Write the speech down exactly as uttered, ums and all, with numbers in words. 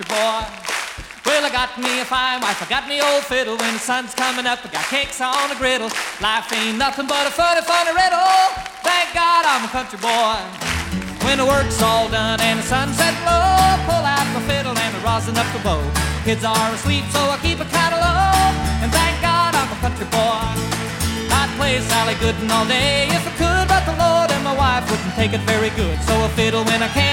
country boy. Well, I got me a fine wife, I got me old fiddle. When the sun's coming up, I got cakes on the griddle. Life ain't nothing but a funny, funny riddle. Thank God I'm a country boy. When the work's all done and the sunset low, pull out my fiddle and I rosin up the bow. Kids are asleep, so I keep a catalog, and thank God I'm a country boy. I'd play Sally Gooden all day if I could, but the Lord and my wife wouldn't take it very good. So I fiddle when I can.